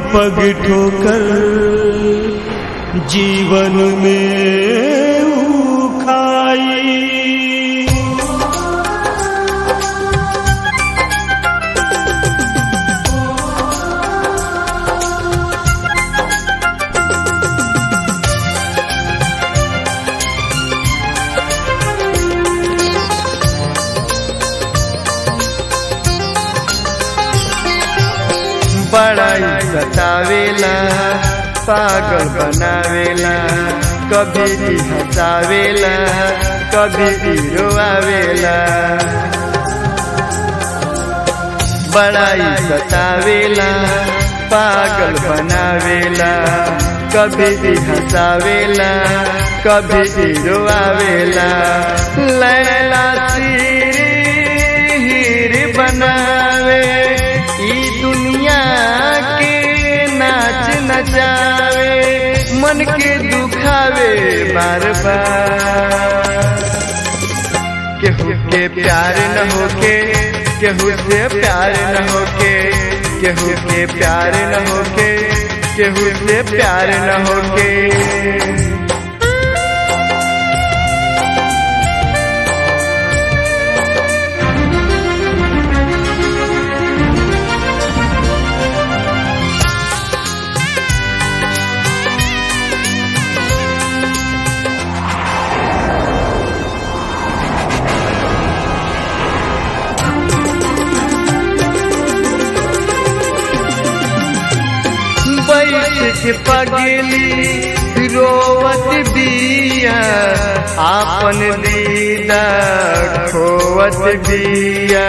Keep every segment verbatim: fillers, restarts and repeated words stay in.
पग ठोकर जीवन में उखाई। बड़ाई सतावेला पागल बनावेला, कभी हंसावेला कभी रोआवेला। बड़ाई सतावेला पागल बनावेला, कभी हंसावेला कभी रोआवेला। लैला सीरी हीर बनावे, ई दुनिया के नाच नचावे, मन के दुखावे बार बार। केहू के प्यार न होके, केहू से प्यार न होके, केहू के प्यार न होके, केहू से प्यार न होके। बैठ पगली रोवत बिया, आपन दीदा खोवत बिया।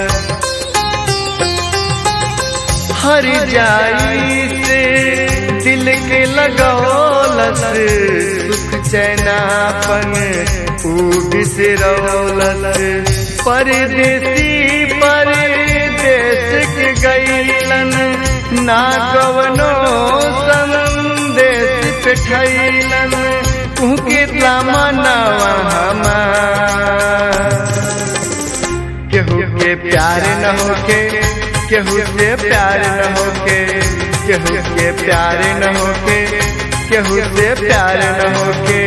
हर जाई से दिल के लगौलस, सुख चैनापन उड़ से रौलस। परदेसी परदेश के गईलन, ना कवनो संदेश पे ठैलन। उनके तमन्नावा हमार, केहू के प्यार न होके, केहू से प्यार न होके, केहू के प्यार न होके, केहू से प्यार न होके।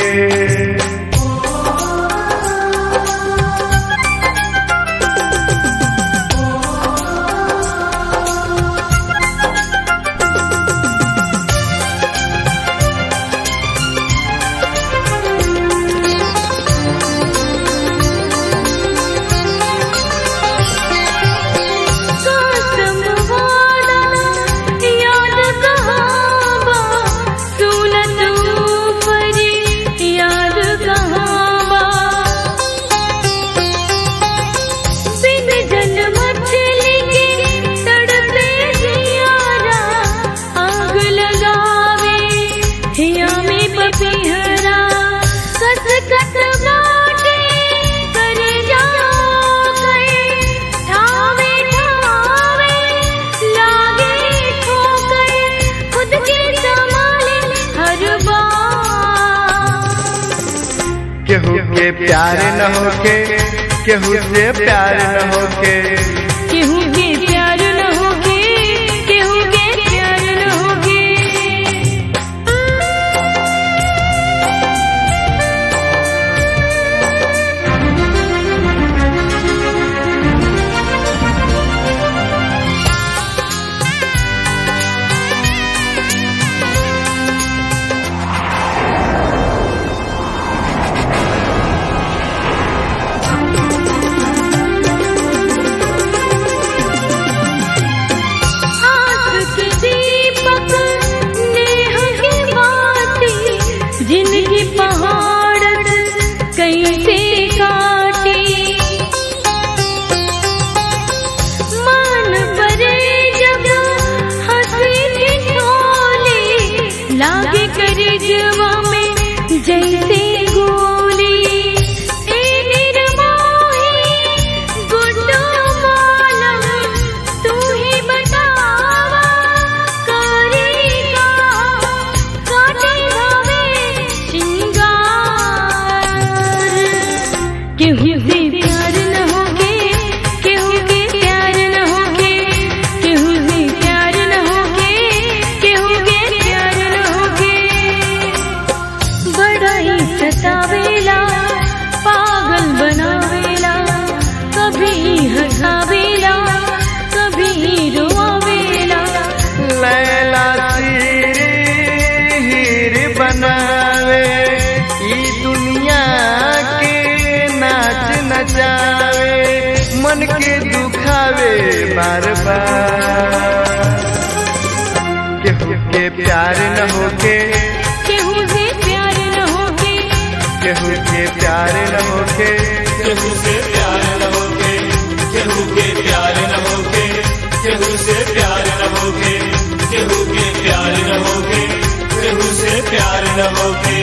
केहू के प्यार न होके, केहू से प्यार न होके, केहू के प्यार न होके, केहू के प्यार न होके। जिनकी पहाड़ कैसे काटी, मन परे जब हंसी ठिठोली, लागे करिजवा में जैसे गोली। ए निर्मोही गुड्डू मालम, तू ही बतावा करेगा काटे केहू से प्यार न होके, केहू के प्यार न होके, केहू से प्यार न होके, मन के दुखावे बार बार। केहू के प्यार न होके केहू से प्यार न होके केहू के प्यार न होके केहू से प्यार न होके केहू के प्यार न होके केहू से प्यार न होके केहू के प्यार न होके केहू से प्यार न होके